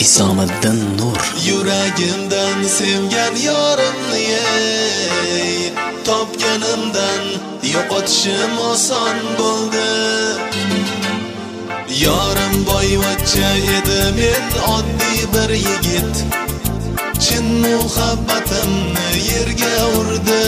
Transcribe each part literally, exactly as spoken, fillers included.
Isomiddin Nur. Yuragimdan sevgan yorimni topganimdan yo'qotishim oson bo'ldi. Yorim boyvachcha edi, men oddiy bir yigit. Chin muhabbatimni yerga urdi.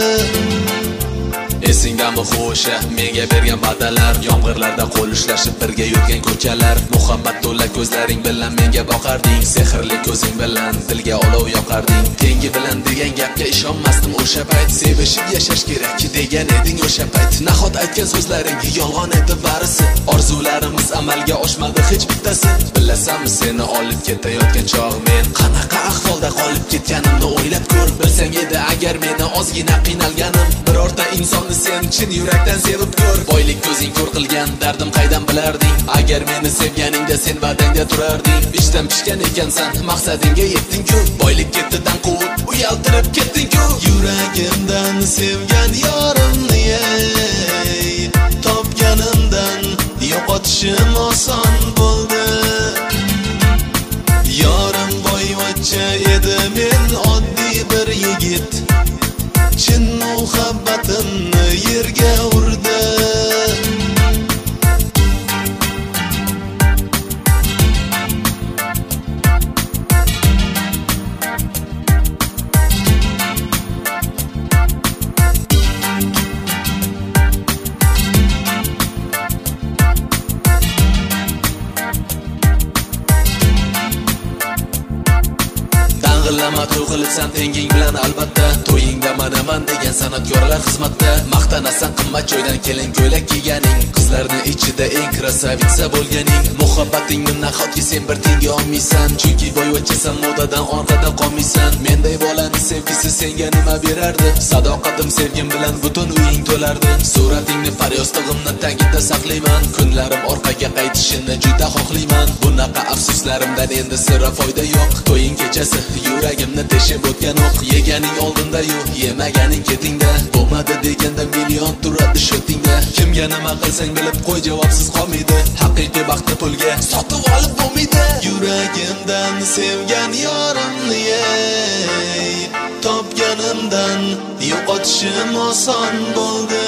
Esingdami xo'sha menga bergan badalar, yomg'irlarda qo'l ushlashib birga yurgan ko'chalar. Muhabbat to'la ko'zlaring bilan menga boqarding, sehrli ko'zing bilan dilga olov yoqarding. Tengi bilan degan gapga ishonmasdim o'sha payt, sevishib yashash kerak degan eding o'sha payt. Nahot aytgan so'zlaring yolg'on edi barisi, orzularimiz amalga oshmadi hech bittasi. Bilasanmi seni olib ketayotgan chog' men qanaqa ahvolda qolib ketganimni o'ylab ko'r. Bilsang edi agar meni ozgina qiynalganim, birorta insonni sen chin yurakdan sevib ko'r. Boylik ko'zing ko'r qilgan dardim qaydan bilarding? Agar meni sevganingda sen va'dangda turarding. Ishdan pishgan ekansan, maqsadingga yetding-ku. Boylik ketidan quvib uyaltirib ketding-ku. Yuragimdan sevgan yorimni topganimdan yo'qotishim oson bo'ldi. Yorim boyvachcha edi, men oddiy bir yigit. Chin muhabbatimni yerga urdi. Dang'illama to'y qilibsan tenging bilan albatta. To'yingda manaman degan san'atkorlar xizmatda. Maqtanasan qimmat joydan kelin ko'ylak kiyganing, qizlarni ichida eng krasavitsa bo'lganing. Muhabbatingni nahotki sen bir tenga olmaysan, chunki boyvachchasan, modadan orqada qolmaysan. Menday bolani sevgisi senga nima berardi? Sadoqatim sevgim bilan butun uying to'lardi. Suratingni faryostig'imni tagida saqlayman, kunlarim orqaga qaytishini juda xohlayman. Bunaqa afsuslarimdan endi sira foyda yo'q. To'ying kechasi yuragimni teshib o'tgan o'q. Yeganing oldinda yo'q, yemaganing ketingda. Bo'lmadi deganda million turadi shotingda. Kimga nima qilsang bilib qo'y, javobsiz qolmaydi. Haqiqiy baxtni pulga sotib olib bo'lmaydi. Yuragimdan sevgan yorimni topganimdan yo'qotishim oson bo'ldi.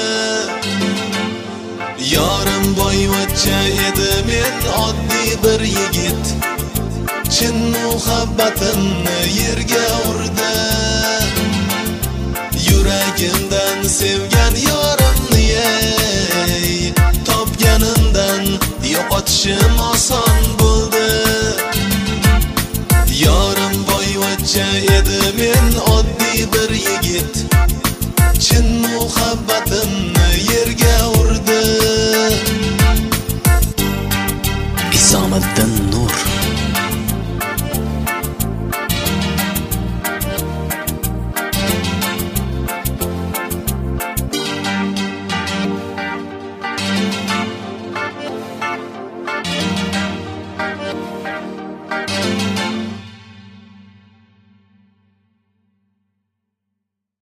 Yorim boyvachcha edi, men oddiy bir yigit. Chin muhabbatimni yerga urdi. Yuragimdan sevgan